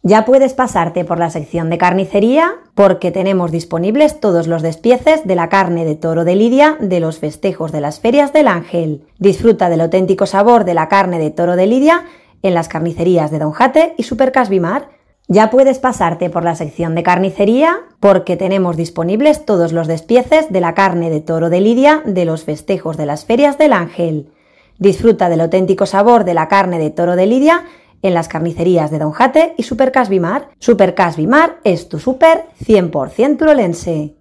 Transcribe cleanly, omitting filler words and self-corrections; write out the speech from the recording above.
Ya puedes pasarte por la sección de carnicería porque tenemos disponibles todos los despieces de la carne de toro de Lidia de los festejos de las ferias del Ángel. Disfruta del auténtico sabor de la carne de toro de Lidia en las carnicerías de Don Jate y Supercas Bimar. Ya puedes pasarte por la sección de carnicería porque tenemos disponibles todos los despieces de la carne de toro de Lidia de los festejos de las ferias del Ángel. Disfruta del auténtico sabor de la carne de toro de Lidia en las carnicerías de Don Jate y Supercas Bimar. Supercas Bimar es tu súper 100% turolense.